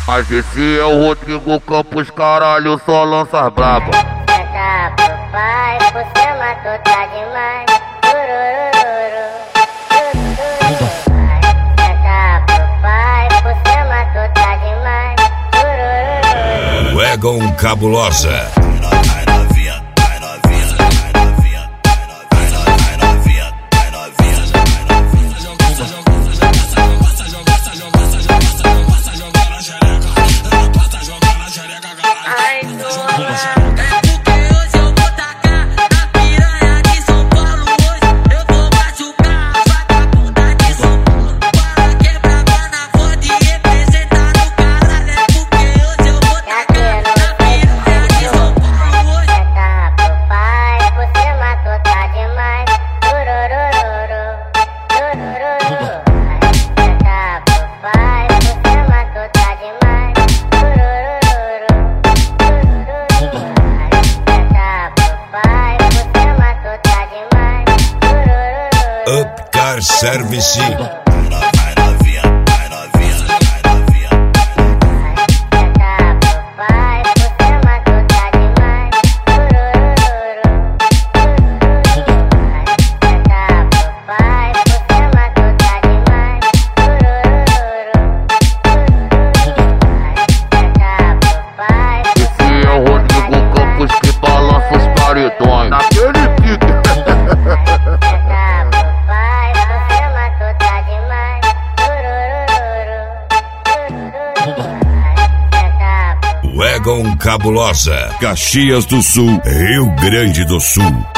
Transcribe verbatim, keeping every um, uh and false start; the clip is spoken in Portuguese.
Mas esse é o Rodrigo Campos, caralho, só lança braba. Senta pro pai, você matou, tá demais. Turururu, turururu. Senta pro pai, você matou, tá demais. Turururu. Wagon Cabulosa. Upcar Service. Esse é o Rodrigo Campos que balança os paredões. Naquele pique. Wagon Cabulosa, Caxias do Sul, Rio Grande do Sul.